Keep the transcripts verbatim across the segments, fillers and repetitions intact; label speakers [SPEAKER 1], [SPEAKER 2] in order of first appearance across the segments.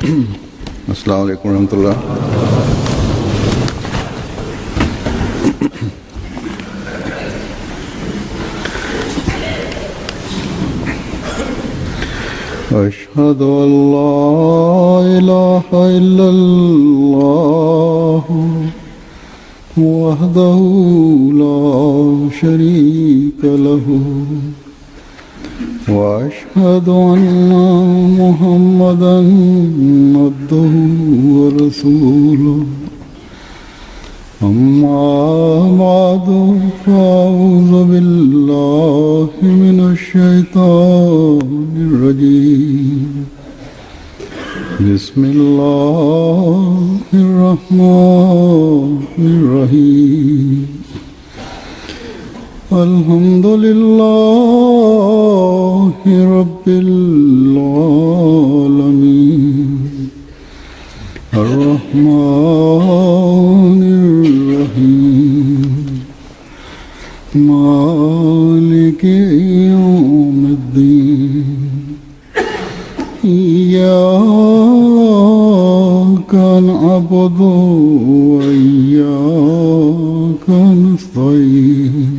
[SPEAKER 1] अस्सलाम वालेकुम रहमतुल्लाह। अशहदु अल्ला इलाहा इल्लल्लाह वहदहु ला शरीका लहु वअशहदु अन्ना मुहम्मदन अब्दुहु व रसूलुहु अम्मा बअदु फ़अऊज़ु बिल्लाहि मिनश शैतानिर रजीम बिस्मिल्लाहिर रहमानिर रहीम अल्हम्दुलिल्लाहि रब्बिल आलमीन अर्रहमानिर रहीम मालिकि यौमिद्दीन इय्याका नअबुदु व इय्याका नस्तईन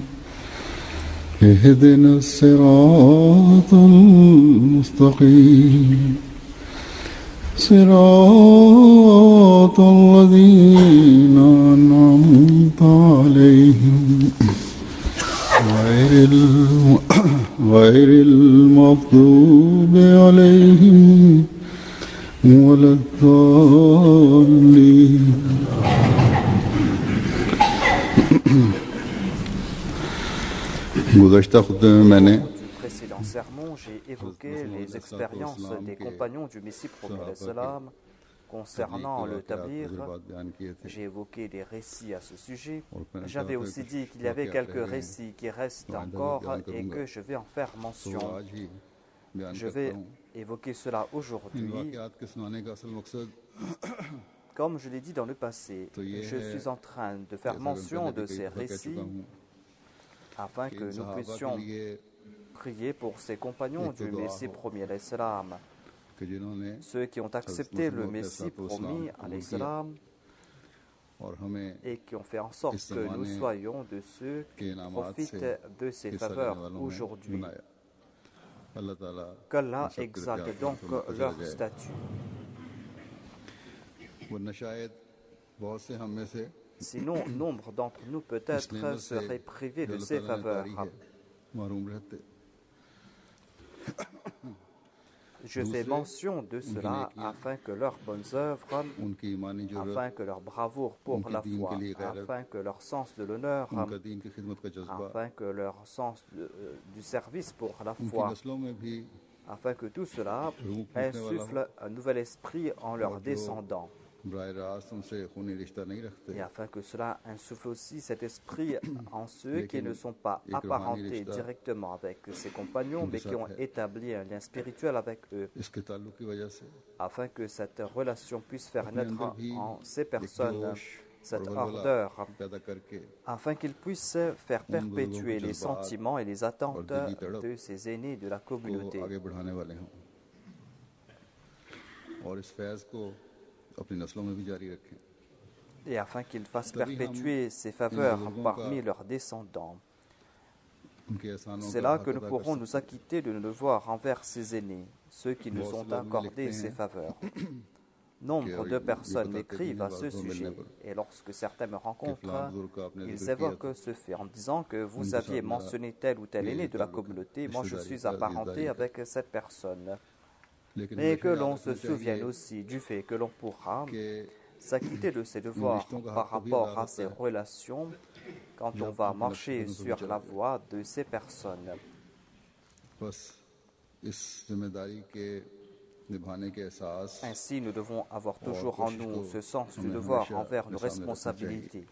[SPEAKER 1] इहदिना सिरातल मुस्तकीम सिरातल लज़ीना अनअमता अलैहिम गैरिल गैरिल मग़्दूबि अलैहिम वलद्दाल्लीन। गुज़श्ता खुतबे में मैंने
[SPEAKER 2] précédent sermon, j'ai évoqué les expériences des compagnons du Messie prophète salam concernant le tabligh. J'ai évoqué des récits à ce sujet. J'avais aussi dit qu'il y avait quelques récits qui restent encore et que je vais en faire mention. Je vais évoquer cela aujourd'hui. Comme je l'ai dit dans le passé, je suis en train de faire mention de ces récits afin que nous puissions prier pour ces compagnons du Messie premier, alayhi salam, ceux qui ont accepté le Messie promis, alayhi salam, et qui ont fait en sorte que nous soyons de ceux qui profitent de ces faveurs aujourd'hui. Qu'Allah exalte donc leur statut. Sinon, nombre d'entre nous peut-être seraient privés de ces faveurs. Je fais mention de cela afin que leurs bonnes œuvres, afin que leur bravoure pour la foi, afin que leur sens de l'honneur, afin que leur sens de, du service pour la foi, afin que tout cela insuffle un nouvel esprit en leurs descendants. Et afin que cela insuffle aussi cet esprit en ceux qui ne sont pas apparentés directement avec ses compagnons, mais qui ont établi un lien spirituel avec eux, afin que cette relation puisse faire naître en ces personnes cette ardeur, afin qu'ils puissent faire perpétuer les sentiments et les attentes de ces aînés de la communauté. Et afin qu'ils fassent perpétuer ces faveurs parmi leurs descendants. C'est là que nous pourrons nous acquitter de nos devoirs envers ces aînés, ceux qui nous ont accordé ces faveurs. Nombre de personnes m'écrivent à ce sujet, et lorsque certains me rencontrent, ils évoquent ce fait en disant que vous aviez mentionné tel ou tel aîné de la communauté, moi je suis apparenté avec cette personne. Mais que l'on se souvienne aussi du fait que l'on pourra s'acquitter de ses devoirs par rapport à ces relations quand on va marcher sur la voie de ces personnes. Ainsi, nous devons avoir toujours en nous ce sens du devoir envers nos responsabilités.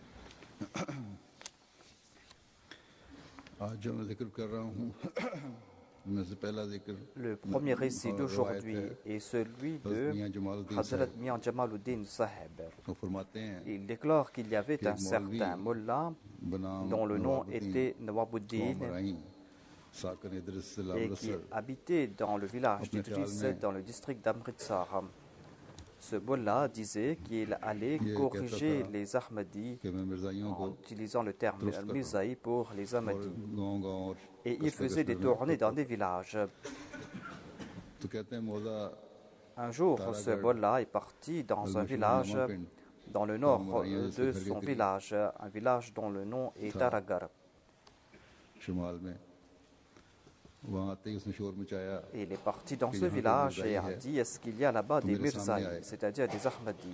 [SPEAKER 2] Le premier récit d'aujourd'hui est celui de Hazrat Mian Jamaluddin Sahib. Il déclare qu'il y avait un certain mullah dont le nom était Nawabuddin et qui habitait dans le village d'Idris, dans le district d'Amritsar. Ce mullah disait qu'il allait corriger les Ahmadis en utilisant le terme al-Mirzaï pour les Ahmadis. Et il faisait des tournées dans des villages. Un jour, ce mullah est parti dans un village dans le nord de son village, un village dont le nom est Taragar. Et il est parti dans ce village et a dit: est-ce qu'il y a là-bas des Mirzaïs, c'est-à-dire des Ahmadis?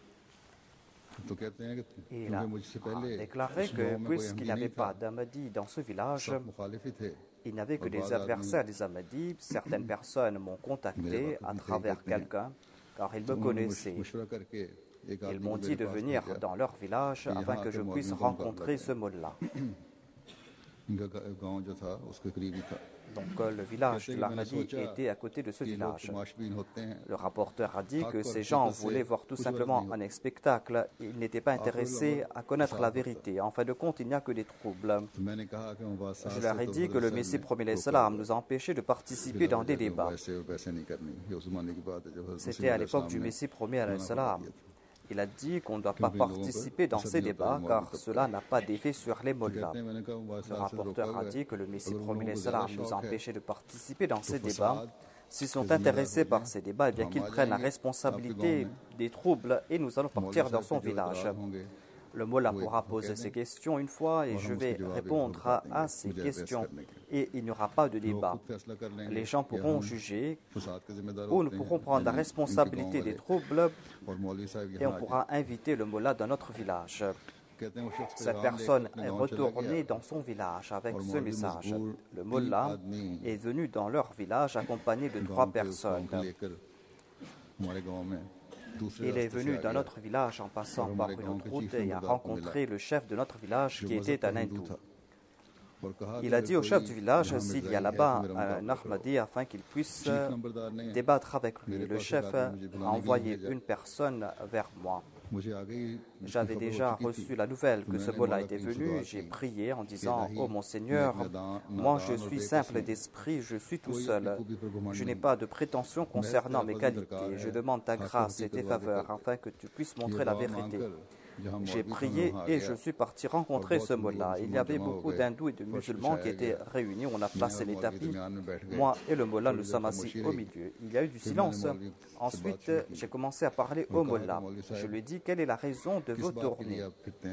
[SPEAKER 2] Et il a déclaré que puisqu'il n'y avait pas d'Ahmadis dans ce village, il n'y avait que des adversaires des Ahmadis. Certaines personnes m'ont contacté à travers quelqu'un, car ils me connaissaient. Ils m'ont dit de venir dans leur village afin que je puisse rencontrer ce mullah. Donc le village de l'Ahmadi était à côté de ce village. Le rapporteur a dit que ces gens voulaient voir tout simplement un spectacle. Ils n'étaient pas intéressés à connaître la vérité. En fin de compte, il n'y a que des troubles. Je leur ai dit que le Messie premier salam nous a empêchés de participer dans des débats. C'était à l'époque du Messie premier salam. Il a dit qu'on ne doit pas participer dans ces débats car cela n'a pas d'effet sur les mollahs. Le rapporteur a dit que le Messie premier salam nous a empêchés de participer dans ces débats. S'ils sont intéressés par ces débats, eh bien qu'ils prennent la responsabilité des troubles et nous allons partir dans son village. Le mullah pourra poser ses questions une fois et je vais répondre à, à ces questions. Et il n'y aura pas de débat. Les gens pourront juger ou nous pourrons prendre la responsabilité des troubles et on pourra inviter le mullah dans notre village. Cette personne est retournée dans son village avec ce message. Le mullah est venu dans leur village accompagné de trois personnes. Il est venu dans notre village en passant par une autre route et a rencontré le chef de notre village qui était un hindou. Il a dit au chef du village s'il y a là-bas un Ahmadi afin qu'il puisse débattre avec lui. Le chef a envoyé une personne vers moi. J'avais déjà reçu la nouvelle que ce mullah était venu. J'ai prié en disant: « Oh mon Seigneur, moi je suis simple d'esprit, je suis tout seul. Je n'ai pas de prétention concernant mes qualités. Je demande ta grâce et tes faveurs afin que tu puisses montrer la vérité. » J'ai prié et je suis parti rencontrer ce mullah. Il y avait beaucoup d'hindous et de musulmans qui étaient réunis. On a placé les tapis. Moi et le mullah, nous sommes assis au milieu. Il y a eu du silence. Ensuite, j'ai commencé à parler au mullah. Je lui ai dit: quelle est la raison de vos tournées?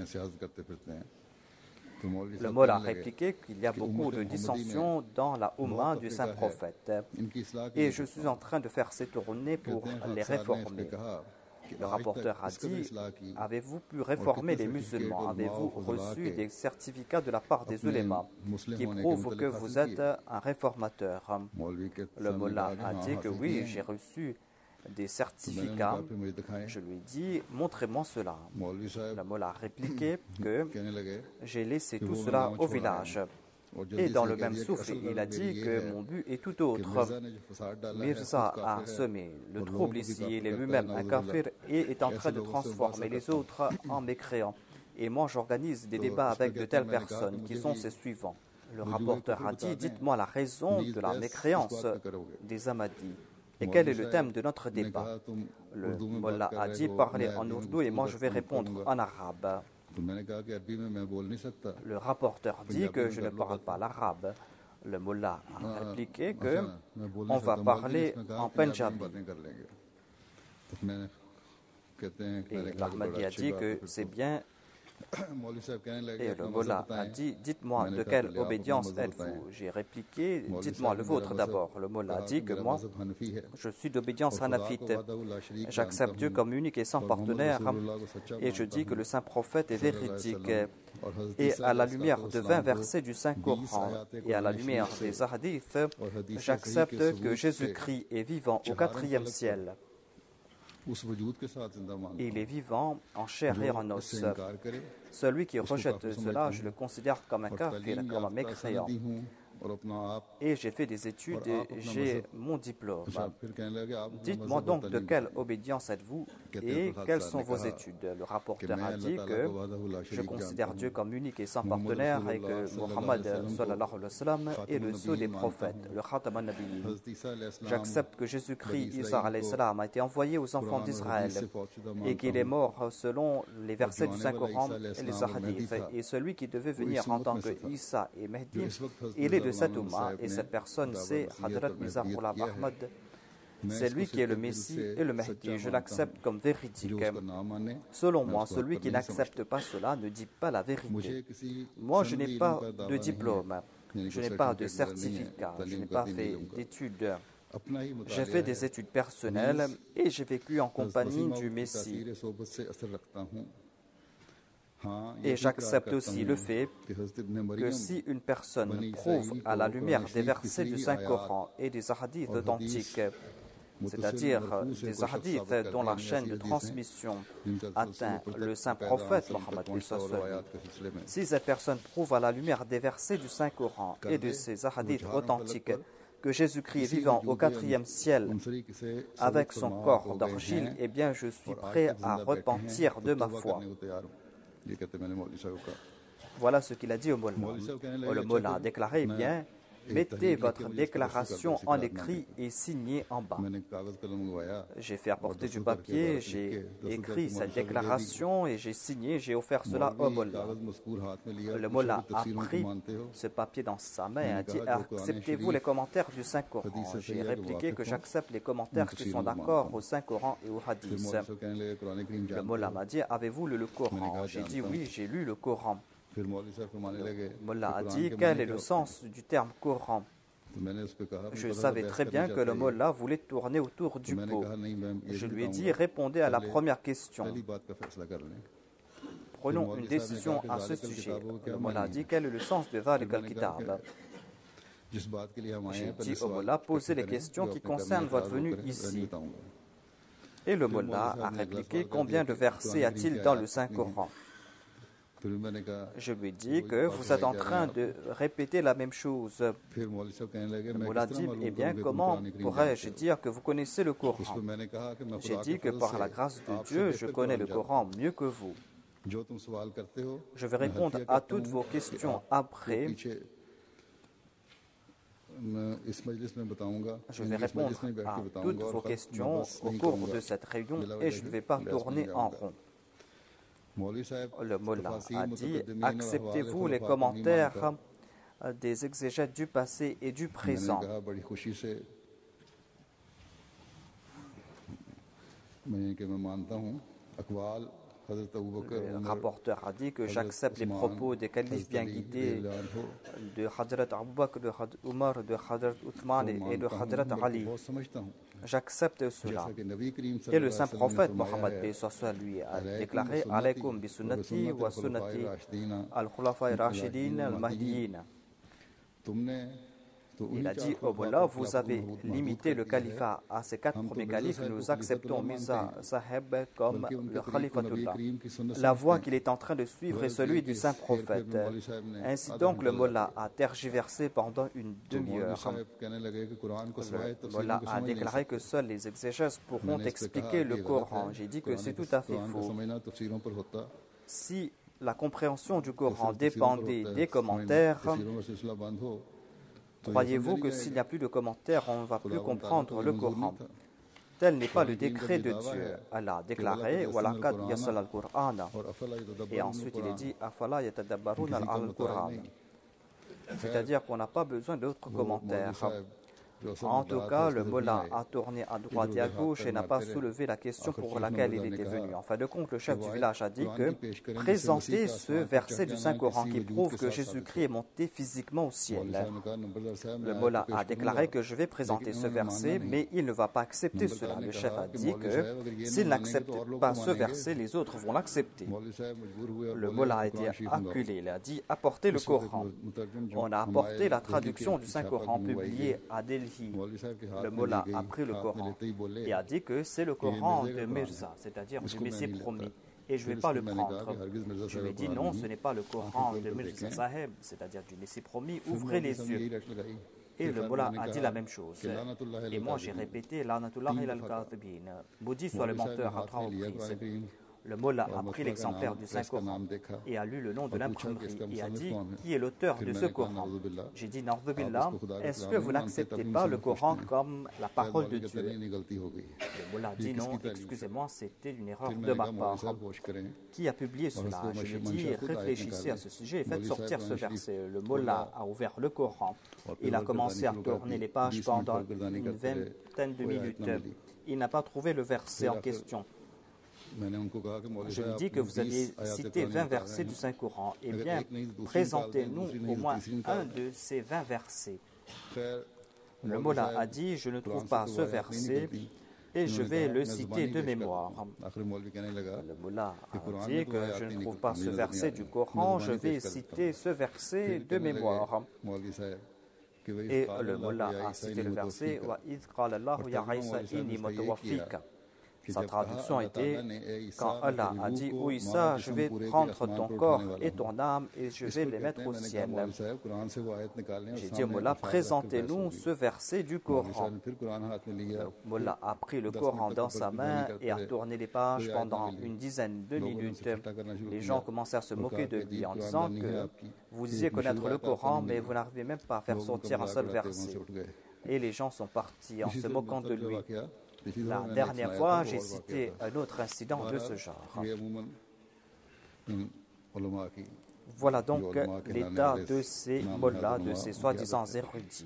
[SPEAKER 2] Le mullah a répliqué qu'il y a beaucoup de dissensions dans la Oumma du saint prophète. Et je suis en train de faire ces tournées pour les réformer. Le rapporteur a dit: avez-vous pu réformer les musulmans? Avez-vous reçu des certificats de la part des ulémas qui prouvent que vous êtes un réformateur? Le mullah a dit que oui, j'ai reçu des certificats. Je lui ai dit: montrez-moi cela. Le mullah a répliqué que j'ai laissé tout cela au village. Et dans le même souffle, il a dit que mon but est tout autre. Mirza a semé le trouble ici, il est lui-même un kafir et est en train de transformer les autres en mécréants. Et moi, j'organise des débats avec de telles personnes qui sont ces suivants. Le rapporteur a dit: dites-moi la raison de la mécréance des Ahmadis. Et quel est le thème de notre débat? Le mullah a dit: parlez en ourdou et moi je vais répondre en arabe. Le rapporteur dit que je ne parle pas l'arabe. Le mullah a répliqué que on va parler en Punjabi. Et l'Ahmadi a dit que c'est bien. Et le mullah a dit: dites-moi de quelle obédience êtes-vous? J'ai répliqué: dites-moi le vôtre d'abord. Le mullah a dit que moi, je suis d'obédience hanafite. J'accepte Dieu comme unique et sans partenaire et je dis que le saint prophète est véridique. Et à la lumière de vingt versets du Saint-Coran et à la lumière des hadiths, j'accepte que Jésus-Christ est vivant au quatrième ciel. Il est vivant en chair et en os. Celui qui rejette cela, je le considère comme un kafir, comme un mécréant. et j'ai fait des études et j'ai mon diplôme. Dites-moi donc de quelle obédience êtes-vous et quelles sont vos études. Le rapporteur a dit que je considère Dieu comme unique et sans partenaire et que Muhammad sallallahu alayhi wa sallam est le sceau des prophètes, le Khatam an-Nabiyyin. J'accepte que Jésus-Christ, Isa alayhi salam, a été envoyé aux enfants d'Israël et qu'il est mort selon les versets du Saint-Coran et les hadiths. Et celui qui devait venir en tant que Isa et Mehdi, il est de cette Ummah et cette personne c'est Hadrat Mirza Ghulam Ahmad. C'est lui qui est le Messie et le Mehdi. Je l'accepte comme véridique. Selon moi, celui qui n'accepte pas cela ne dit pas la vérité. Moi, je n'ai pas de diplôme, je n'ai pas de certificat, je n'ai pas fait d'études. J'ai fait des études personnelles et j'ai vécu en compagnie du Messie. Et j'accepte aussi le fait que si une personne prouve à la lumière des versets du Saint-Coran et des hadiths authentiques, c'est-à-dire des hadiths dont la chaîne de transmission atteint le saint prophète Mohammed, si cette personne prouve à la lumière des versets du Saint-Coran et de ces hadiths authentiques que Jésus-Christ est vivant au quatrième ciel avec son corps d'argile, eh bien je suis prêt à repentir de ma foi. Voilà ce qu'il a dit au Mollah. Le Mollah a déclaré, eh bien, mettez votre déclaration en écrit et signez en bas. J'ai fait apporter du papier, j'ai écrit cette déclaration et j'ai signé, j'ai offert cela au Mollah. Le Mollah a pris ce papier dans sa main et a dit, acceptez-vous les commentaires du Saint-Coran? J'ai répliqué que j'accepte les commentaires qui sont d'accord au Saint-Coran et au Hadith. Le Mollah m'a dit, avez-vous lu le Coran? J'ai dit, oui, j'ai lu le Coran. Le Mollah a dit, quel est le sens du terme Coran? Je savais très bien que le Mollah voulait tourner autour du pot. Je lui ai dit, répondez à la première question. Prenons une décision à ce sujet. Le Mollah a dit, quel est le sens de Dhalik al-Kitab? J'ai dit au Mollah, posez les questions qui concernent votre venue ici. Et le Mollah a répliqué, combien de versets y a-t-il dans le Saint-Coran? Je lui ai dit que vous êtes en train de répéter la même chose. Le Mollah dit, eh bien, comment pourrais-je dire que vous connaissez le Coran? J'ai dit que par la grâce de Dieu, je connais le Coran mieux que vous. Je vais répondre à toutes vos questions après. Je vais répondre à toutes vos questions au cours de cette réunion et je ne vais pas tourner en rond. Le Mollah a dit, acceptez-vous les commentaires des exégètes du passé et du présent? Le rapporteur a dit que j'accepte les propos des califes bien guidés de Hadrat Abu Bakr, de Hadrat Umar, de Hadrat Uthman et de Hadrat Ali. J'accepte cela. Et le saint prophète Mohammed lui a déclaré Alaykum bi sunnati wa sunnati al-khulafa'i rashidin al-mahdiyin. Il a dit au Mollah, vous avez limité le califat à ces quatre premiers califes, nous acceptons Mirza Saheb comme le Khalifatullah. La voie qu'il est en train de suivre est celui du saint prophète. Ainsi donc le Mollah a tergiversé pendant une demi-heure. Le Mollah a déclaré que seuls les exégètes pourront expliquer le Coran. J'ai dit que c'est tout à fait faux. Si la compréhension du Coran dépendait des commentaires, croyez-vous que s'il n'y a plus de commentaires, on ne va plus comprendre le Coran? Tel n'est pas le décret de Dieu. Allah a déclaré وَلَقَدْ يَسَّلَ الْقُرْآنَ. Et ensuite il est dit أَفَلَا يَتَدَبَّرُونَ الْقُرْآنَ. C'est-à-dire qu'on n'a pas besoin d'autres commentaires. En tout cas, le Mollah a tourné à droite et à gauche et n'a pas soulevé la question pour laquelle il était venu. En fin de compte, le chef du village a dit que présentez ce verset du Saint-Coran qui prouve que Jésus-Christ est monté physiquement au ciel. Le Mollah a déclaré que je vais présenter ce verset, mais il ne va pas accepter cela. Le chef a dit que s'il n'accepte pas ce verset, les autres vont l'accepter. Le Mollah a été acculé. Il a dit apportez le Coran. On a apporté la traduction du Saint-Coran publiée à Delhi. Le Mollah a pris le Coran et a dit que c'est le Coran de Mirza, c'est-à-dire du Messie promis. et je ne vais pas le prendre. Je lui ai dit non, ce n'est pas le Coran de Mirza Saheb, c'est-à-dire du Messie promis, ouvrez les yeux. Et le Mullah a dit la même chose. Et moi j'ai répété, La'natullah al-Katibin, maudit soit le menteur à trois reprises. Le Mullah a pris l'exemplaire du Saint-Coran et a lu le nom de l'imprimerie et a dit qui est l'auteur de ce Coran. J'ai dit Na'udhu billah, est-ce que vous n'acceptez pas le Coran comme la parole de Dieu? Le Mullah a dit non, excusez-moi, c'était une erreur de ma part. Qui a publié cela? Je lui ai dit réfléchissez à ce sujet et faites sortir ce verset. Le Mullah a ouvert le Coran. Il a commencé à tourner les pages pendant une vingtaine de minutes. Il n'a pas trouvé le verset en question. Je lui dis que vous aviez cité vingt versets du Saint-Coran. Eh bien, présentez-nous au moins un de ces vingt versets. Le Mullah a dit, je ne trouve pas ce verset et je vais le citer de mémoire. Le Mullah a dit que je ne trouve pas ce verset du Coran, je vais citer ce verset de mémoire. Et le Mullah a cité le verset « Wa idh qala Allahu ya Isa inni mutawaffika » Sa traduction était quand Allah a dit ô Isa, je vais prendre ton corps et ton âme et je vais les mettre au ciel. J'ai dit au Mullah, présentez-nous ce verset du Coran. Le Mullah a pris le Coran dans sa main et a tourné les pages pendant une dizaine de minutes. Les gens commencèrent à se moquer de lui en disant que vous disiez connaître le Coran, mais vous n'arrivez même pas à faire sortir un seul verset. Et les gens sont partis en se moquant de lui. La dernière fois, j'ai cité un autre incident de ce genre. Voilà donc l'état de ces mollahs, de ces soi-disant érudits.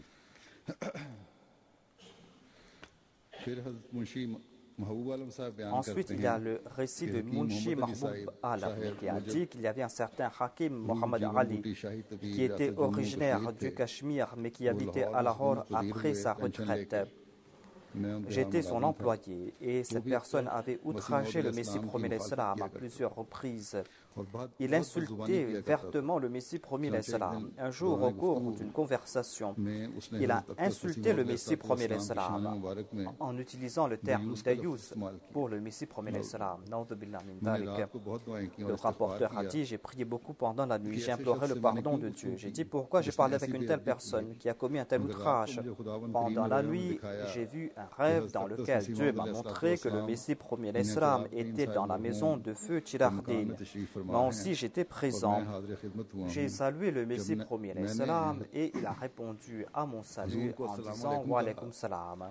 [SPEAKER 2] Ensuite, il y a le récit de Munshi Mahboub Alam qui a dit qu'il y avait un certain Hakim Mohammed Ali qui était originaire du Cachemire mais qui habitait à Lahore après sa retraite. J'étais son employé et cette personne avait outragé le Messie promis l'Islam à plusieurs reprises. Il insultait vertement le Messie promis l'Islam. Un jour, au cours d'une conversation, il a insulté le Messie promis l'Islam en utilisant le terme Dayous pour le Messie promis l'Islam. Le rapporteur a dit, j'ai prié beaucoup pendant la nuit, j'ai imploré le pardon de Dieu. J'ai dit, pourquoi j'ai parlé avec une telle personne qui a commis un tel outrage? Pendant la nuit, j'ai vu un rêve dans lequel Dieu m'a montré que le Messie promis l'Islam était dans la maison de feu Tirardin. Moi aussi j'étais présent. J'ai salué le Messie promis l'Islam et il a répondu à mon salut en disant Wa alaykum salam.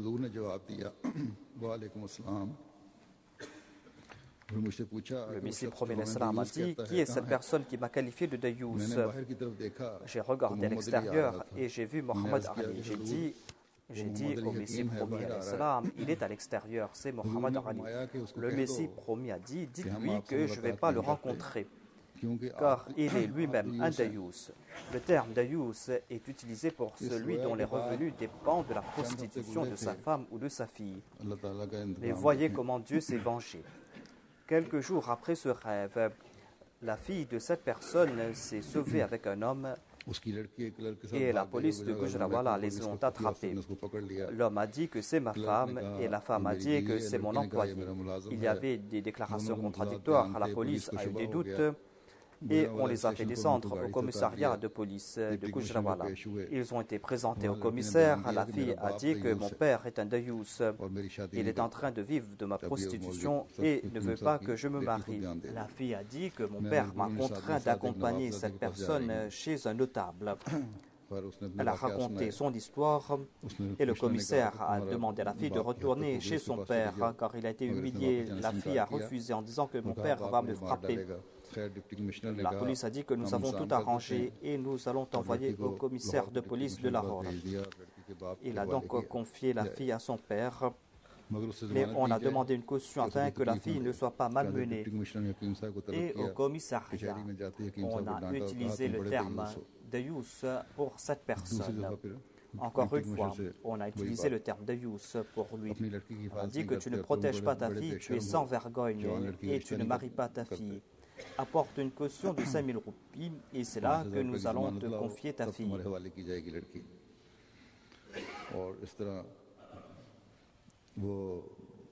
[SPEAKER 2] Le Messie promis l'Islam a dit qui est cette personne qui m'a qualifié de Dayous? J'ai regardé à l'extérieur et j'ai vu Mohammed Ali. J'ai dit J'ai dit au Messie promis à l'Islam, il est à l'extérieur, c'est Mohammed Ali. Le Messie promis a dit, dites-lui que je ne vais pas le rencontrer, car il est lui-même un Dayous. Le terme Dayous est utilisé pour celui dont les revenus dépendent de la prostitution de sa femme ou de sa fille. Mais voyez comment Dieu s'est vengé. Quelques jours après ce rêve, la fille de cette personne s'est sauvée avec un homme et la police de Gujranwala les ont attrapés. L'homme a dit que c'est ma femme et la femme a dit que c'est mon employé. Il y avait des déclarations contradictoires, la police a eu des doutes et on les a fait descendre au commissariat de police de Gujranwala. Ils ont été présentés au commissaire. La fille a dit que mon père est un Dayous. Il est en train de vivre de ma prostitution et ne veut pas que je me marie. La fille a dit que mon père m'a contraint d'accompagner cette personne chez un notable. Elle a raconté son histoire et le commissaire a demandé à la fille de retourner chez son père car il a été humilié. La fille a refusé en disant que mon père va me frapper. La police a dit que nous avons tout arrangé et nous allons t'envoyer au commissaire de police de Lahore. Il a donc confié la fille à son père, mais on a demandé une caution afin que la fille ne soit pas malmenée. Et au commissariat, on a utilisé le terme Dayous pour cette personne. Encore une fois, on a utilisé le terme Dayous pour lui. On a dit que tu ne protèges pas ta fille, tu es sans vergogne et tu ne maries pas ta fille. Apporte une caution de cinq mille roupies et c'est là que nous allons te confier ta fille.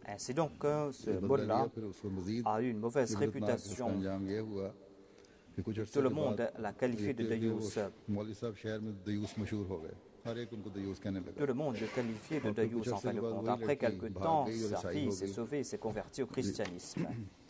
[SPEAKER 2] Ainsi donc, ce mollah a eu une mauvaise réputation. Tout le monde l'a qualifié de Dayous. Tout le monde le qualifiait de Dayous en fin de compte. Après quelque temps, sa fille s'est sauvée et s'est convertie au christianisme.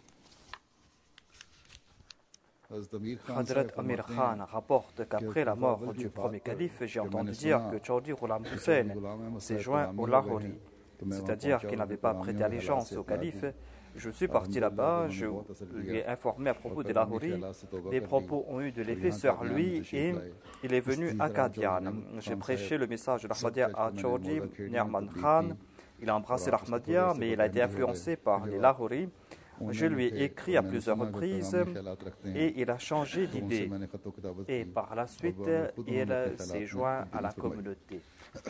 [SPEAKER 2] Hadrat Amir Khan rapporte qu'après la mort du premier calife, j'ai entendu dire que Chaudhry Ghulam Hussain s'est joint au Lahori, c'est-à-dire qu'il n'avait pas prêté allégeance au calife. Je suis parti là-bas, je lui ai informé à propos des Lahori. Les propos ont eu de l'effet sur lui et il est venu à Qadian. J'ai prêché le message de l'Ahmadiyya à Chaudhry Ni'man Khan. Il a embrassé l'Ahmadiyya, mais il a été influencé par les Lahori. Je lui ai écrit à plusieurs reprises et il a changé d'idée. Et par la suite, il s'est joint à la communauté.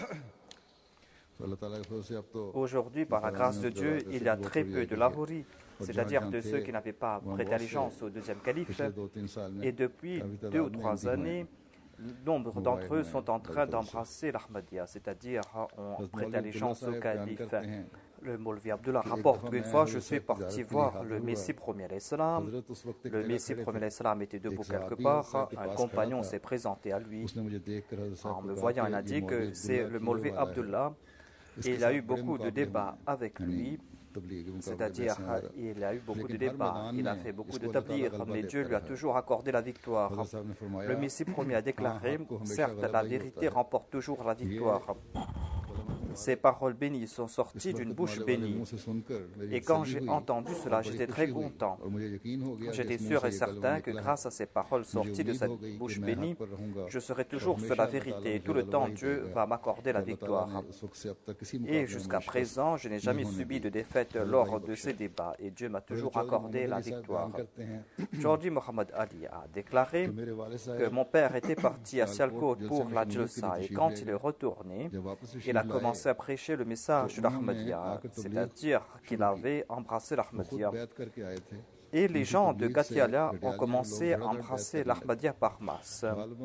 [SPEAKER 2] Aujourd'hui, par la grâce de Dieu, il y a très peu de Lahori, c'est-à-dire de ceux qui n'avaient pas prêté allégeance au deuxième calife. Et depuis deux ou trois années, nombre d'entre eux sont en train d'embrasser l'Ahmadiyya, c'est-à-dire ont prêté allégeance au calife. Le Maulvi Abdullah rapporte qu'une fois, je suis parti voir le Messie premier l'Islam. Le Messie premier l'Islam était debout quelque part. Un compagnon s'est présenté à lui. En me voyant, il a dit que c'est le Maulvi Abdullah. Et il a eu beaucoup de débats avec lui. C'est-à-dire, il a eu beaucoup de débats. Il a fait beaucoup de tablir, mais Dieu lui a toujours accordé la victoire. Le Messie premier a déclaré, certes, la vérité remporte toujours la victoire. Ces paroles bénies sont sorties d'une bouche bénie. Et quand j'ai entendu cela, j'étais très content. J'étais sûr et certain que grâce à ces paroles sorties de cette bouche bénie, je serai toujours sur la vérité. Et tout le temps, Dieu va m'accorder la victoire. Et jusqu'à présent, je n'ai jamais subi de défaite lors de ces débats. Et Dieu m'a toujours accordé la victoire. Chaudhry Mohammad Ali a déclaré que mon père était parti à Sialkot pour la Jalsa. Et quand il est retourné, il a commencé à prêcher le message de l'Ahmadiyya, c'est-à-dire qu'il avait embrassé l'Ahmadiyya. Et les gens de Gatiala ont commencé à embrasser l'Ahmadiyya par masse.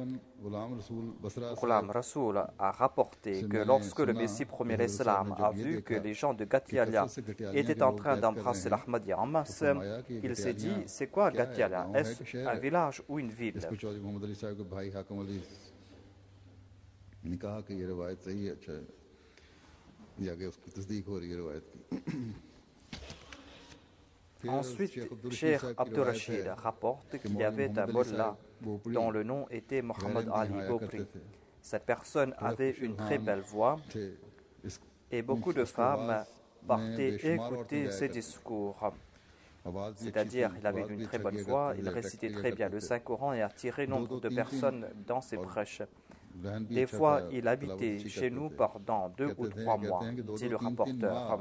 [SPEAKER 2] Ghulam Rasoul a rapporté que lorsque le Messie premier l'Islam a vu que les gens de Gatiala étaient en train d'embrasser l'Ahmadiyya en masse, il s'est dit, c'est quoi Gatiala? Est-ce un village ou une ville? Ensuite, Cheikh Abdul Rashid rapporte qu'il y avait un mollah dont le nom était Mohammad Ali Gobri. Cette personne avait une très belle voix et beaucoup de femmes partaient écouter ses discours. C'est-à-dire, il avait une très bonne voix, il récitait très bien le Saint-Coran et attirait nombre de personnes dans ses prêches. Des fois, il habitait chez nous pendant deux ou trois mois, dit le rapporteur.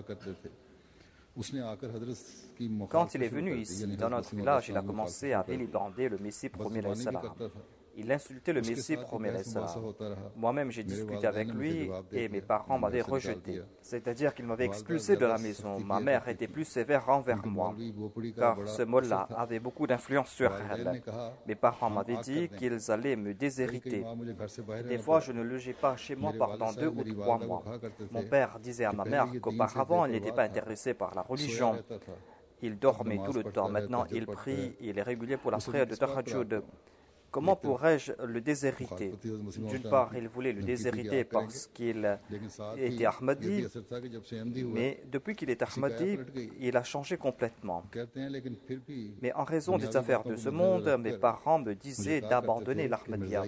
[SPEAKER 2] Quand il est venu ici, dans notre village, il a commencé à vilipender le Messie premier l'Islam. Il insultait le Messie premier l'Islam. Moi-même, j'ai discuté avec lui et mes parents m'avaient rejeté. C'est-à-dire qu'ils m'avaient expulsé de la maison. Ma mère était plus sévère envers moi, car ce mot-là avait beaucoup d'influence sur elle. Mes parents m'avaient dit qu'ils allaient me déshériter. Des fois, je ne logeais pas chez moi pendant deux ou trois mois. Mon père disait à ma mère qu'auparavant, il n'était pas intéressé par la religion. Il dormait tout le temps. Maintenant, il prie, il est régulier pour la prière de Tahajjud. Comment pourrais-je le déshériter? D'une part, il voulait le déshériter parce qu'il était Ahmadi, mais depuis qu'il est Ahmadi, il a changé complètement. Mais en raison des affaires de ce monde, mes parents me disaient d'abandonner l'Ahmadiyya.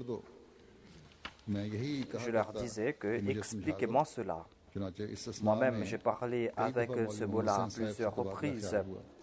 [SPEAKER 2] Je leur disais que, expliquez-moi cela. Moi-même, j'ai parlé avec ce mollah à plusieurs reprises.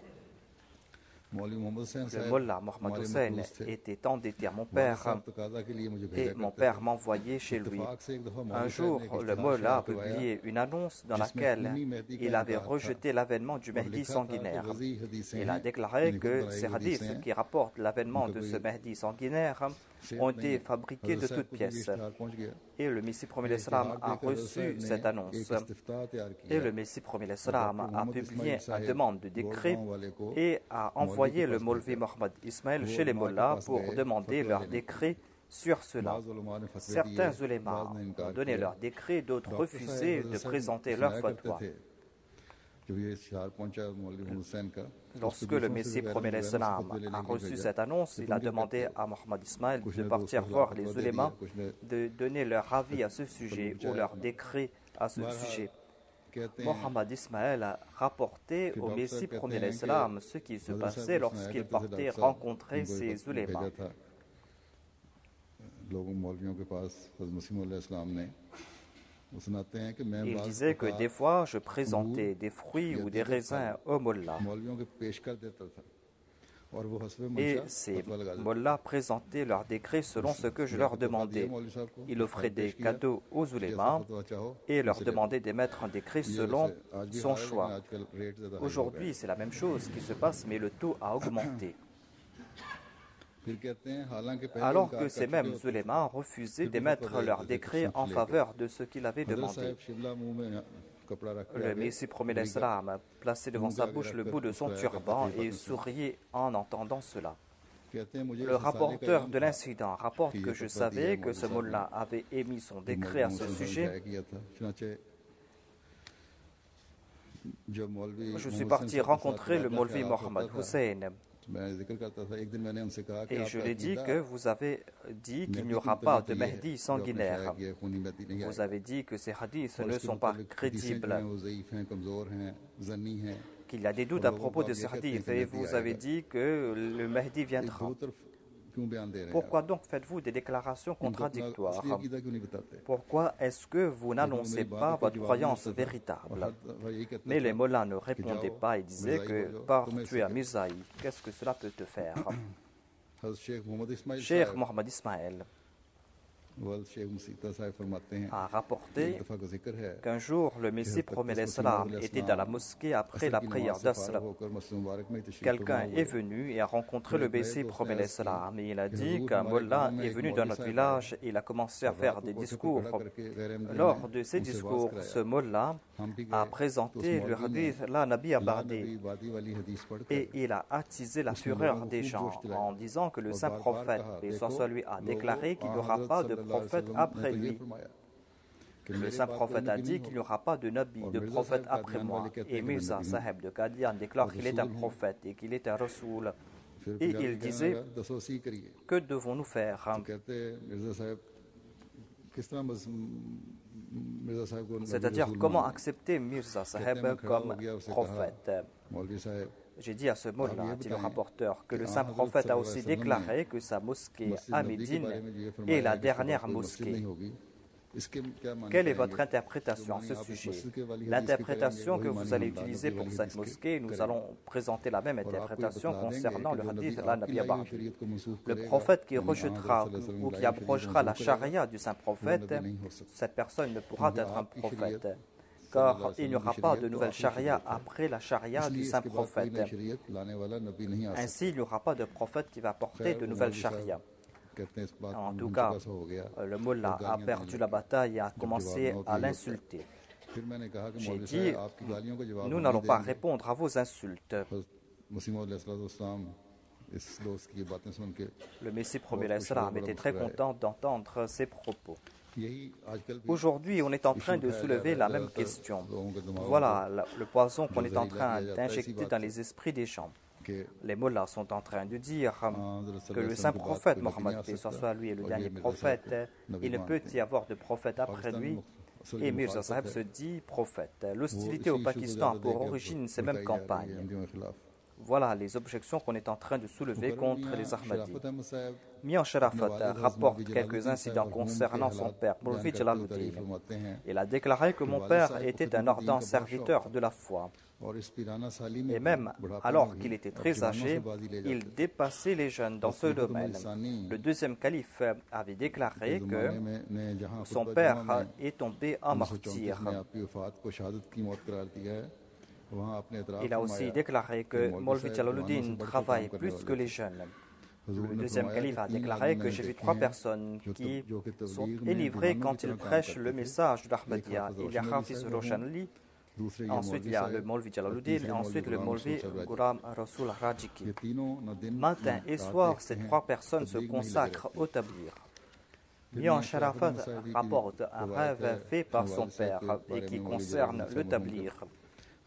[SPEAKER 2] Le mollah Mohammad Hussain était endetté à mon père et mon père m'envoyait chez lui. Un jour, le mollah a publié une annonce dans laquelle il avait rejeté l'avènement du Mahdi sanguinaire. Il a déclaré que ces hadiths qui rapportent l'avènement de ce Mahdi sanguinaire ont été fabriqués de toutes pièces. Et le Messie premier l'Islam a reçu cette annonce. Et le Messie premier l'Islam a publié une demande de décret et a envoyé le Maulvi Mohammad Ismail chez les mollahs pour demander leur décret sur cela. Certains ulémas ont donné leur décret, d'autres refusaient de présenter leur fatwa. Lorsque le Messie premier l'Islam a reçu cette annonce, il a demandé à Mohammed Ismail de partir voir les ulémas, de donner leur avis à ce sujet ou leur décret à ce sujet. Mohammed Ismail a rapporté au Messie premier l'Islam ce qui se passait lorsqu'il partait rencontrer ces ulémas. Il disait que des fois, je présentais des fruits ou des raisins aux mollahs. Et ces mollahs présentaient leurs décrets selon ce que je leur demandais. Il offrait des cadeaux aux ulémas et leur demandait d'émettre un décret selon son choix. Aujourd'hui, c'est la même chose qui se passe, mais le taux a augmenté. Alors que ces mêmes ulémas refusaient d'émettre leur décret en faveur de ce qu'il avait demandé. Le Messie premier l'Islam plaçait devant sa bouche le bout de son turban et souriait en entendant cela. Le rapporteur de l'incident rapporte que je savais que ce mullah avait émis son décret à ce sujet. Je suis parti rencontrer le Maulvi Mohammed Hussein. Et je lui ai dit que vous avez dit qu'il n'y aura pas de Mahdi sanguinaire. Vous avez dit que ces hadiths ne sont pas crédibles, qu'il y a des doutes à propos de ces hadiths, et vous avez dit que le Mahdi viendra. Pourquoi donc faites-vous des déclarations contradictoires? Pourquoi est-ce que vous n'annoncez pas votre croyance véritable? Mais les mollahs ne répondaient pas et disaient que par tu es à Mizaï, qu'est-ce que cela peut te faire? Cheikh Mohammed Ismail a rapporté qu'un jour le Messie premier l'Islam était dans la mosquée après la prière d'Asr. Quelqu'un est venu et a rencontré le Messie premier l'Islam et il a dit qu'un mullah est venu dans notre village et il a commencé à faire des discours. Lors de ces discours, ce mullah a présenté le hadith La Nabi Abadi et il a attisé la fureur des gens en disant que le saint prophète, paix soit sur lui, a déclaré qu'il n'y aura pas de prophète après lui. Le saint prophète a dit qu'il n'y aura pas de nabi, de prophète après moi. Et Mirza Sahib de Qadian déclare qu'il est un prophète et qu'il est un rasoul. Et il disait, que devons-nous faire? C'est-à-dire, comment accepter Mirza Sahib comme prophète? J'ai dit à ce mot-là, dit le rapporteur, que le saint prophète a aussi déclaré que sa mosquée à Médine est la dernière mosquée. Quelle est votre interprétation à ce sujet? L'interprétation que vous allez utiliser pour cette mosquée, nous allons présenter la même interprétation concernant le hadith La Nabi Abadi. Le prophète qui rejettera ou qui abrogera la charia du saint prophète, cette personne ne pourra être un prophète. Car il n'y aura pas de nouvelle charia après la charia du saint prophète. Ainsi, il n'y aura pas de prophète qui va porter de nouvelles charias. En tout cas, le mullah a perdu la bataille et a commencé à l'insulter. J'ai dit, nous n'allons pas répondre à vos insultes. Le Messie premier l'Islam était très content d'entendre ces propos. Aujourd'hui, on est en train de soulever la même question. Voilà le poison qu'on est en train d'injecter dans les esprits des gens. Les mollahs sont en train de dire que le saint prophète Mohammed, paix soit sur lui, est le dernier prophète. Il ne peut y avoir de prophète après lui. Et Mirza Sahib se dit prophète. L'hostilité au Pakistan a pour origine ces mêmes campagnes. Voilà les objections qu'on est en train de soulever contre les Ahmadis. Mian Sharafat rapporte quelques incidents concernant son père, Maulvi Jalaluddin. Il a déclaré que mon père était un ardent serviteur de la foi. Et même alors qu'il était très âgé, il dépassait les jeunes dans ce domaine. Le deuxième calife avait déclaré que son père est tombé en martyr. Il a aussi déclaré que Maulvi Jalaluddin travaille plus que les jeunes. Le deuxième calife a déclaré que j'ai vu trois personnes qui sont délivrées quand ils prêchent le message de l'Ahmadiyya. Il y a Hafiz Roshanli, ensuite il y a le Maulvi Jalaluddin et ensuite le Maulvi Ghulam Rasoul Rajiki. Matin et soir, ces trois personnes se consacrent au tablir. Mian Sharafat rapporte un rêve fait par son père et qui concerne le tablir.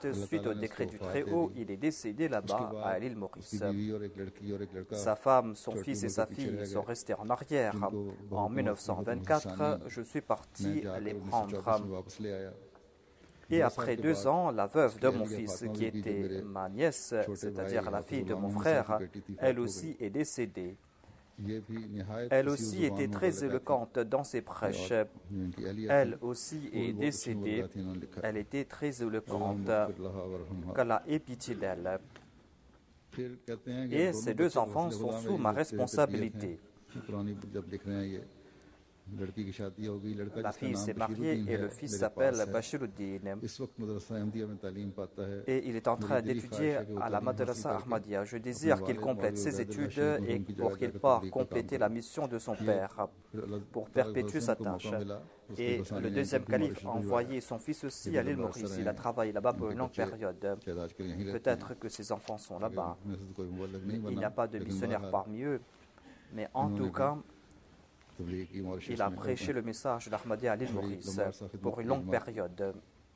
[SPEAKER 2] Ensuite, suite au décret du Très-Haut, il est décédé là-bas, à l'île Maurice. Sa femme, son fils et sa fille sont restés en arrière. En mille neuf cent vingt-quatre, je suis parti les prendre. Et après deux ans, la veuve de mon fils, qui était ma nièce, c'est-à-dire la fille de mon frère, elle aussi est décédée. Elle aussi était très éloquente dans ses prêches. Elle aussi est décédée. Elle était très éloquente. Qu'Allah ait pitié d'elle. Et ces deux enfants sont sous ma responsabilité. La fille s'est mariée et le fils s'appelle Bashiruddin. Et il est en train d'étudier à la Madrasa Ahmadiyya. Je désire qu'il complète ses études et pour qu'il puisse compléter la mission de son père pour perpétuer sa tâche. Et le deuxième calife a envoyé son fils aussi à l'île Maurice. Il a travaillé là-bas pour une longue période. Peut-être que ses enfants sont là-bas. Il n'y a pas de missionnaire parmi eux. Mais en tout cas, il a prêché le message d'Ahmadiyya à l'île Maurice pour une longue période.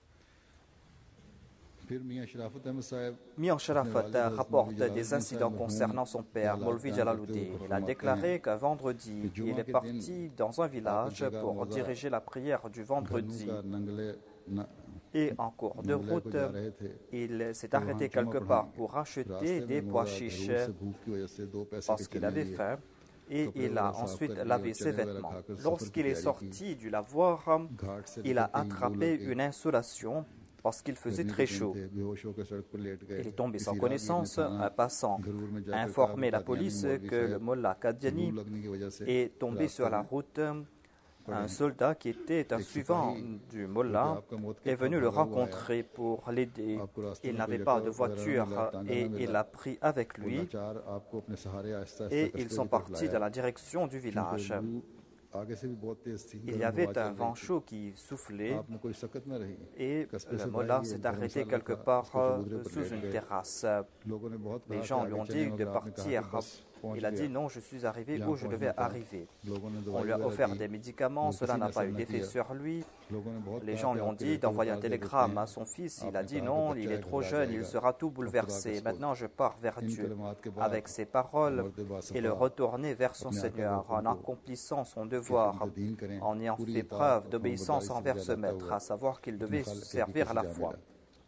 [SPEAKER 2] Mian Sharafat rapporte des incidents concernant son père, Maulvi Jalaluddin. Il a déclaré qu'un vendredi, il est parti dans un village pour diriger la prière du vendredi. Et en cours de route, il s'est arrêté quelque part pour acheter des pois chiches parce qu'il avait faim. Et il a ensuite lavé ses vêtements. Lorsqu'il est sorti du lavoir, il a attrapé une insolation parce qu'il faisait très chaud. Il est tombé sans connaissance. Un passant a informé la police que le Mollah Qadiani est tombé sur la route. Un soldat qui était un suivant du Mollah est venu le rencontrer pour l'aider. Il n'avait pas de voiture et il l'a pris avec lui et ils sont partis dans la direction du village. Il y avait un vent chaud qui soufflait et le Mollah s'est arrêté quelque part sous une terrasse. Les gens lui ont dit de partir. Il a dit non, je suis arrivé où je devais arriver. On lui a offert des médicaments, cela n'a pas eu d'effet sur lui. Les gens lui ont dit d'envoyer un télégramme à son fils. Il a dit non, il est trop jeune, il sera tout bouleversé. Maintenant je pars vers Dieu. Avec ces paroles, il est retourné vers son Seigneur en accomplissant son devoir, en ayant fait preuve d'obéissance envers ce maître, à savoir qu'il devait servir la foi.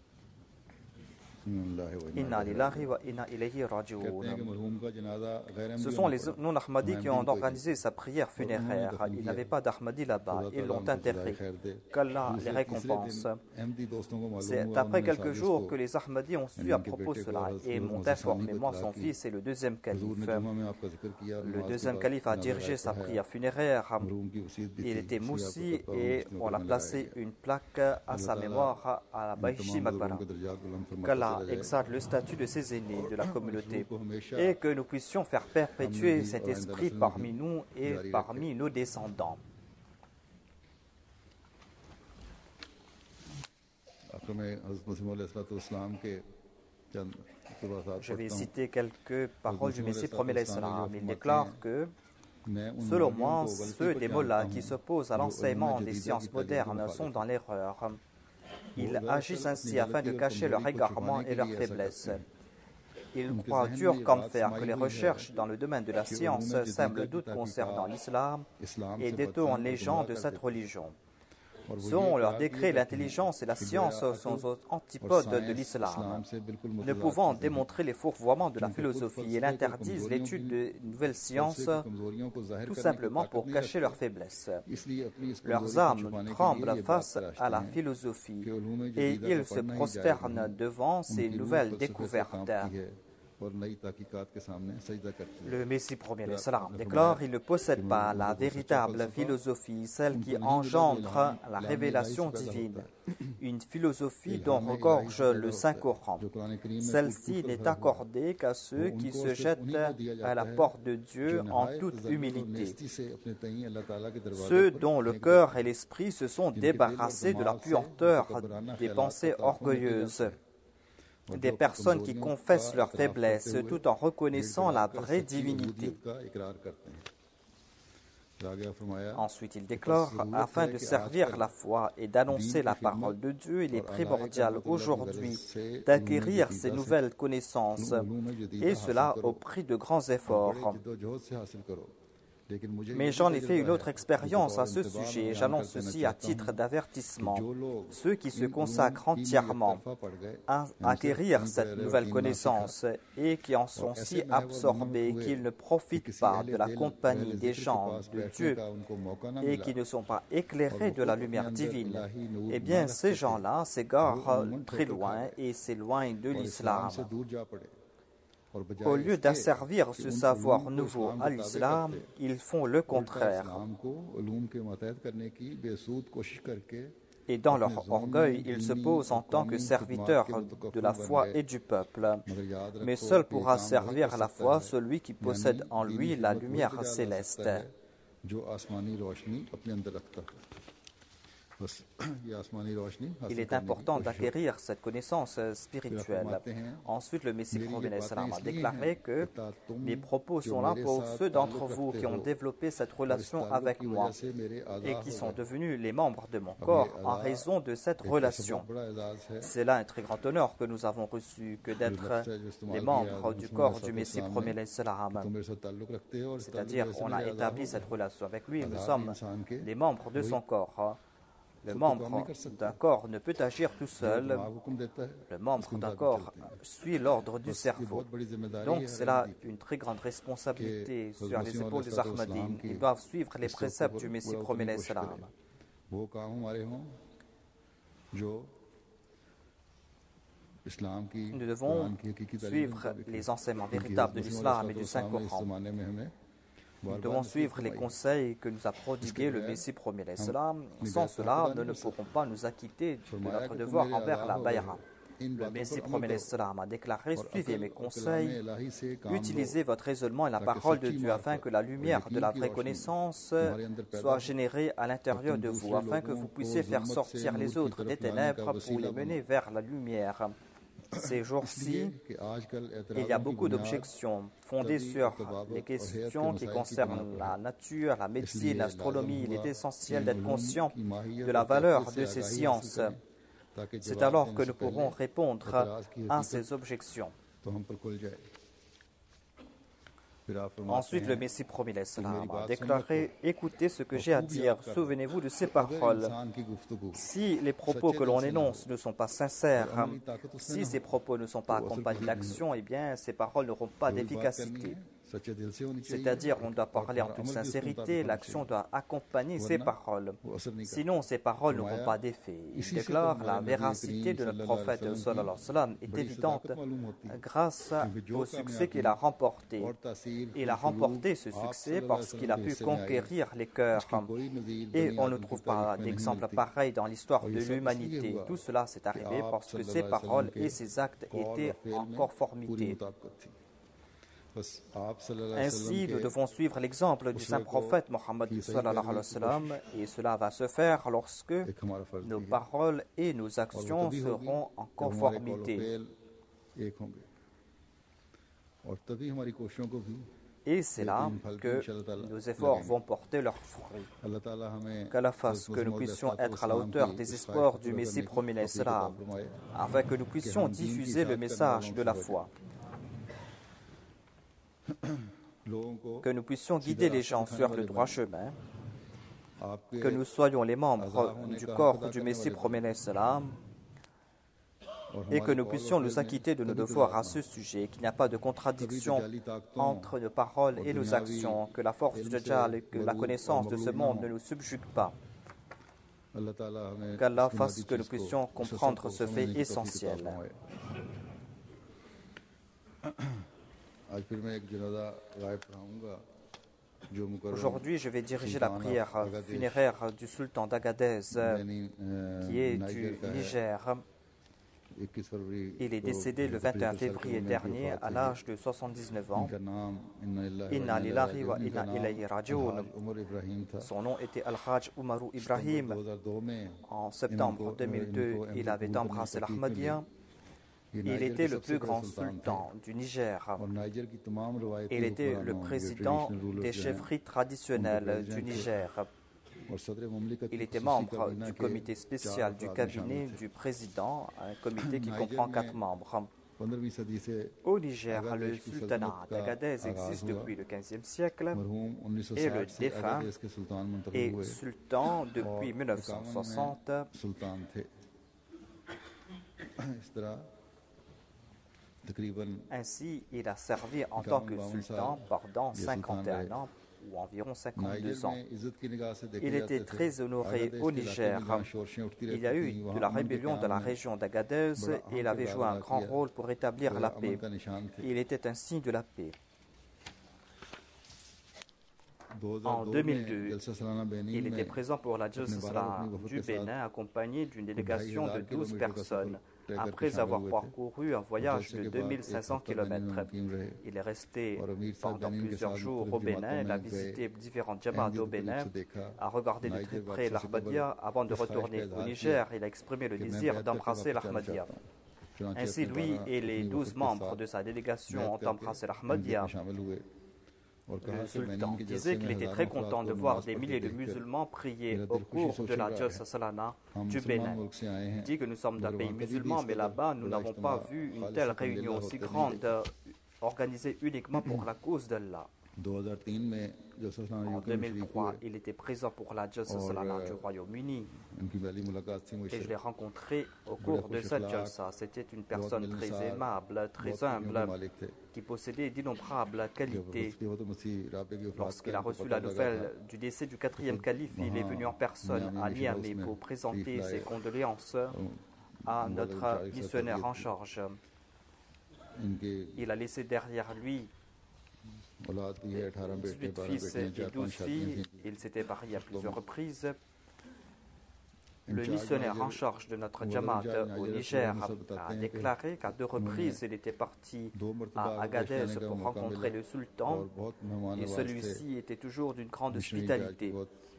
[SPEAKER 2] Inna lillahi wa inna ilayhi raji'un. Ce sont les non-Ahmadis qui ont organisé sa prière funéraire. Il n'avait pas d'Ahmadi là-bas. Ils l'ont interdit. Qu'Allah les récompense. C'est après quelques jours que les Ahmadis ont su à propos de cela et m'ont informé, moi, son fils et le deuxième calife. Le deuxième calife a dirigé sa prière funéraire. Il était moussi et on a placé une plaque à sa mémoire à la Baishi Makbara. Qu'Allah exalte le statut de ses aînés de la communauté et que nous puissions faire perpétuer cet esprit parmi nous et parmi nos descendants. Je vais citer quelques paroles du Messie premier l'Islam. Il déclare que, selon moi, ceux des mollahs qui s'opposent à l'enseignement des sciences modernes sont dans l'erreur. Ils agissent ainsi afin de cacher leur égarement et leur faiblesse. Ils croient dur comme fer que les recherches dans le domaine de la science sèment le doute concernant l'islam et détournent les gens de cette religion. Selon leurs décrets, l'intelligence et la science sont aux antipodes de l'islam. Ne pouvant démontrer les fourvoiements de la philosophie, ils interdisent l'étude de nouvelles sciences tout simplement pour cacher leurs faiblesses. Leurs âmes tremblent face à la philosophie et ils se prosternent devant ces nouvelles découvertes. Le Messie premier l'Islam déclare: il ne possède pas la véritable philosophie, celle qui engendre la révélation divine, une philosophie dont regorge le Saint-Coran. Celle-ci n'est accordée qu'à ceux qui se jettent à la porte de Dieu en toute humilité, ceux dont le cœur et l'esprit se sont débarrassés de la puanteur des pensées orgueilleuses, des personnes qui confessent leur faiblesse tout en reconnaissant la vraie divinité. Ensuite, il déclore: afin de servir la foi et d'annoncer la parole de Dieu, il est primordial aujourd'hui d'acquérir ces nouvelles connaissances, et cela au prix de grands efforts. Mais j'en ai fait une autre expérience à ce sujet. J'annonce ceci à titre d'avertissement. Ceux qui se consacrent entièrement à acquérir cette nouvelle connaissance et qui en sont si absorbés qu'ils ne profitent pas de la compagnie des gens de Dieu et qui ne sont pas éclairés de la lumière divine, eh bien ces gens-là s'égarent très loin et s'éloignent de l'islam. Au lieu d'asservir ce savoir nouveau à l'islam, ils font le contraire. Et dans leur orgueil, ils se posent en tant que serviteurs de la foi et du peuple. Mais seul pourra servir la foi celui qui possède en lui la lumière céleste. Il est important d'acquérir cette connaissance spirituelle. Ensuite, le Messie prophète a déclaré que mes propos sont là pour ceux d'entre vous qui ont développé cette relation avec moi et qui sont devenus les membres de mon corps en raison de cette relation. C'est là un très grand honneur que nous avons reçu que d'être les membres du corps du Messie prophète. C'est-à-dire, on a établi cette relation avec lui et nous sommes les membres de son corps. Le membre d'un corps ne peut agir tout seul. Le membre d'un corps suit l'ordre du cerveau. Donc, c'est là une très grande responsabilité sur les épaules des Ahmadis. Ils doivent suivre les préceptes du Messie prophète. Nous devons suivre les enseignements véritables de l'islam et du Saint-Coran. Nous devons suivre les conseils que nous a prodigués le Messie prophète. Sans cela, nous ne pourrons pas nous acquitter de notre devoir envers la Bayra. Le Messie prophète a déclaré « Suivez mes conseils, utilisez votre raisonnement et la parole de Dieu afin que la lumière de la vraie connaissance soit générée à l'intérieur de vous, afin que vous puissiez faire sortir les autres des ténèbres pour les mener vers la lumière. » Ces jours-ci, il y a beaucoup d'objections fondées sur les questions qui concernent la nature, la médecine, l'astronomie. Il est essentiel d'être conscient de la valeur de ces sciences. C'est alors que nous pourrons répondre à ces objections. Ensuite, le Messie prophète a déclaré « Écoutez ce que j'ai à dire, souvenez-vous de ces paroles. Si les propos que l'on énonce ne sont pas sincères, si ces propos ne sont pas accompagnés d'action, eh bien, ces paroles n'auront pas d'efficacité. » C'est-à-dire, on doit parler en toute sincérité, l'action doit accompagner ces paroles. Sinon, ces paroles n'auront pas d'effet. Il déclare la véracité de notre prophète sallallahu alayhi wa sallam est évidente grâce au succès qu'il a remporté. Il a remporté ce succès parce qu'il a pu conquérir les cœurs. Et on ne trouve pas d'exemple pareil dans l'histoire de l'humanité. Tout cela s'est arrivé parce que ses paroles et ses actes étaient en conformité. Ainsi, nous devons suivre l'exemple du saint prophète Mohammed sallallahu alayhi wa sallam, et cela va se faire lorsque nos paroles et nos actions seront en conformité. Et c'est là que nos efforts vont porter leurs fruits. Qu'Allah fasse que nous puissions être à la hauteur des espoirs du Messie prophète, afin que nous puissions diffuser le message de la foi. Que nous puissions guider les gens sur le droit chemin, que nous soyons les membres du corps du Messie prophète et que nous puissions nous acquitter de nos devoirs à ce sujet, qu'il n'y a pas de contradiction entre nos paroles et nos actions, que la force du Dajjal et que la connaissance de ce monde ne nous subjuguent pas. Qu'Allah fasse que nous puissions comprendre ce fait essentiel. Aujourd'hui, je vais diriger la prière funéraire du sultan d'Agadez, qui est du Niger. Il est décédé le vingt et un février dernier à l'âge de soixante-dix-neuf ans. Inna lillahi wa inna ilayhi raji'un. Son nom était Al-Hajj Umaru Ibrahim. En septembre deux mille deux, il avait embrassé l'Ahmadiyya. Il était le plus grand sultan du Niger. Il était le président des chefferies traditionnelles du Niger. Il était membre du comité spécial du cabinet du président, un comité qui comprend quatre membres. Au Niger, le sultanat d'Agadez existe depuis le quinzième siècle et le défunt est sultan depuis mille neuf cent soixante. Ainsi, il a servi en tant que sultan pendant cinquante et un ans ou environ cinquante-deux ans. Il était très honoré au Niger. Il y a eu de la rébellion de la région d'Agadez et il avait joué un grand rôle pour établir la paix. Il était un signe de la paix. En deux mille deux, il était présent pour la Jalsa du Bénin accompagné d'une délégation de douze personnes. Après avoir parcouru un voyage de deux mille cinq cents kilomètres, il est resté pendant plusieurs jours au Bénin. Il a visité différentes jamaats au Bénin, a regardé de très près l'Ahmadiyya avant de retourner au Niger. Il a exprimé le désir d'embrasser l'Ahmadiyya. Ainsi, lui et les douze membres de sa délégation ont embrassé l'Ahmadiyya. Le sultan disait qu'il était très content de voir des milliers de musulmans prier au cours de la Jalsa Salana du Bénin. Il dit que nous sommes d'un pays musulman, mais là-bas, nous n'avons pas vu une telle réunion aussi grande organisée uniquement pour la cause d'Allah. En deux mille trois, il était présent pour la Jalsa Salana du Royaume-Uni et je l'ai rencontré au cours de cette Jalsa. C'était une personne très aimable, très humble, qui possédait d'innombrables qualités. Lorsqu'il a reçu la nouvelle du décès du quatrième calife, il est venu en personne à Niamey pour présenter ses condoléances à notre missionnaire en charge. Il a laissé derrière lui dix-huit fils et douze filles. Il s'était marié à plusieurs reprises. Le missionnaire en charge de notre Jamaat au Niger a déclaré qu'à deux reprises, il était parti à Agadez pour rencontrer le sultan et celui-ci était toujours d'une grande hospitalité.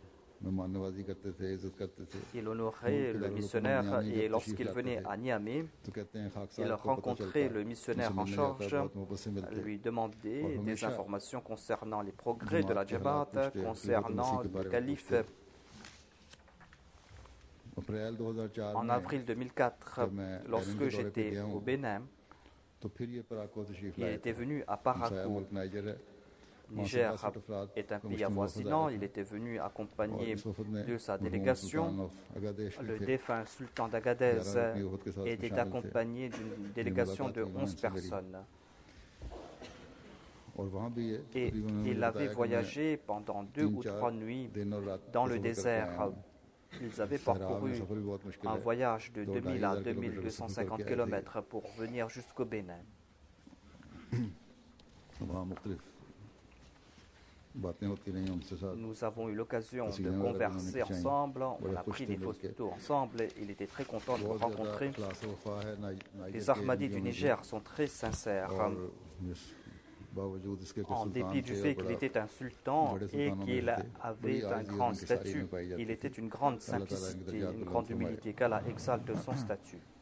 [SPEAKER 2] Il honorait le missionnaire et lorsqu'il venait à Niamey, il rencontrait le missionnaire en charge, lui demandait des informations concernant les progrès de la Jamaat, concernant le calife. En avril deux mille quatre, lorsque j'étais au Bénin, il était venu à Parakou. Niger est un pays avoisinant. Il était venu accompagné de sa délégation. Le défunt sultan d'Agadez était accompagné d'une délégation de onze personnes. Et il avait voyagé pendant deux ou trois nuits dans le désert. Ils avaient parcouru un voyage de deux mille à deux mille deux cent cinquante kilomètres pour venir jusqu'au Bénin. Nous avons eu l'occasion de converser ensemble, on a pris des photos ensemble et il était très content de nous rencontrer. Les Ahmadis du Niger sont très sincères. En dépit du fait qu'il était un sultan et qu'il avait un grand statut, il était une grande simplicité, une grande humilité, qu'Allah exalte son statut.